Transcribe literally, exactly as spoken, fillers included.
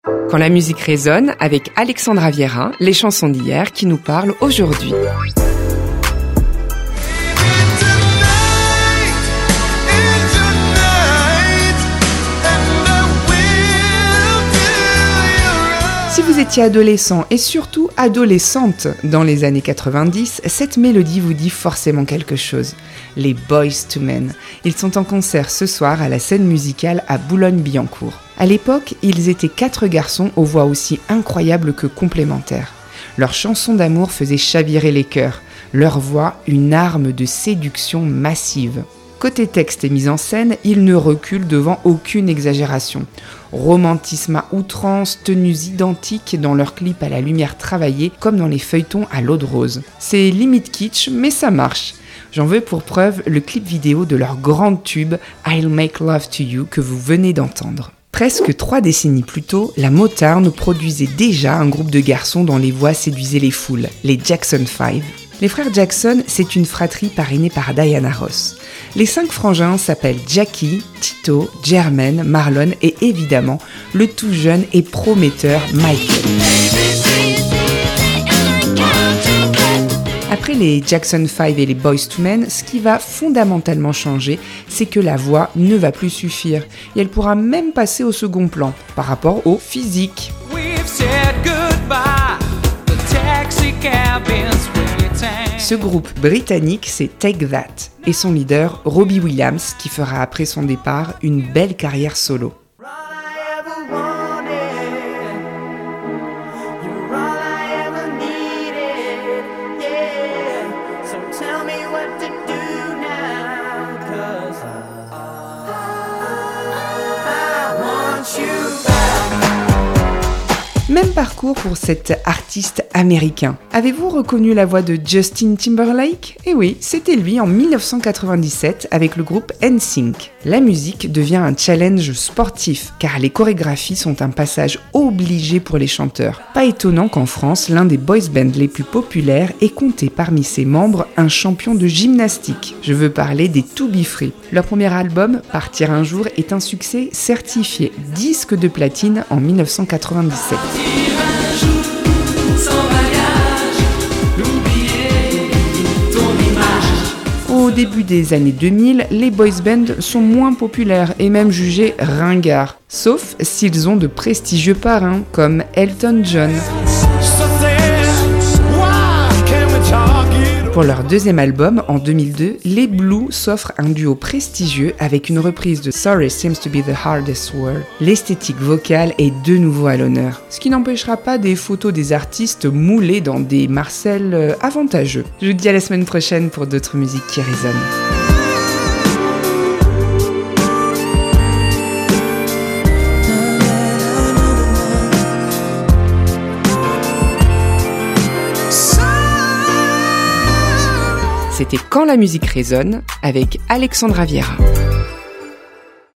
Quand la musique résonne, avec Alexandra Viera, les chansons d'hier qui nous parlent aujourd'hui. Si vous étiez adolescent et surtout adolescente dans les années quatre-vingt-dix, cette mélodie vous dit forcément quelque chose. Les Boyz two Men. Ils sont en concert ce soir à la scène musicale à Boulogne-Billancourt. À l'époque, ils étaient quatre garçons aux voix aussi incroyables que complémentaires. Leurs chansons d'amour faisaient chavirer les cœurs. Leur voix, une arme de séduction massive. Côté texte et mise en scène, ils ne reculent devant aucune exagération. Romantisme à outrance, tenues identiques dans leurs clips à la lumière travaillée, comme dans les feuilletons à l'eau de rose. C'est limite kitsch, mais ça marche. J'en veux pour preuve le clip vidéo de leur grand tube « I'll Make Love to You » que vous venez d'entendre. Presque trois décennies plus tôt, la Motown produisait déjà un groupe de garçons dont les voix séduisaient les foules, les Jackson five. Les frères Jackson, c'est une fratrie parrainée par Diana Ross. Les cinq frangins s'appellent Jackie, Tito, Jermaine, Marlon et évidemment le tout jeune et prometteur Michael. Après les Jackson five et les Boyz two Men, ce qui va fondamentalement changer, c'est que la voix ne va plus suffire et elle pourra même passer au second plan par rapport au physique. Ce groupe britannique, c'est Take That, et son leader, Robbie Williams, qui fera après son départ une belle carrière solo. Même parcours pour cet artiste américain. Avez-vous reconnu la voix de Justin Timberlake ? Eh oui, c'était lui en dix-neuf cent quatre-vingt-dix-sept avec le groupe N Sync. La musique devient un challenge sportif car les chorégraphies sont un passage obligé pour les chanteurs. Pas étonnant qu'en France, l'un des boys bands les plus populaires ait compté parmi ses membres un champion de gymnastique. Je veux parler des To Be Free. Leur premier album, Partir un jour, est un succès certifié disque de platine en dix-neuf cent quatre-vingt-dix-sept. Au début des années deux mille, les boys bands sont moins populaires et même jugés ringards, sauf s'ils ont de prestigieux parrains comme Elton John. Pour leur deuxième album, en deux mille deux, les Blues s'offrent un duo prestigieux avec une reprise de Sorry Seems to Be the Hardest Word. L'esthétique vocale est de nouveau à l'honneur, ce qui n'empêchera pas des photos des artistes moulés dans des Marcel avantageux. Je vous dis à la semaine prochaine pour d'autres musiques qui résonnent. C'était Quand la musique résonne avec Alexandra Viera.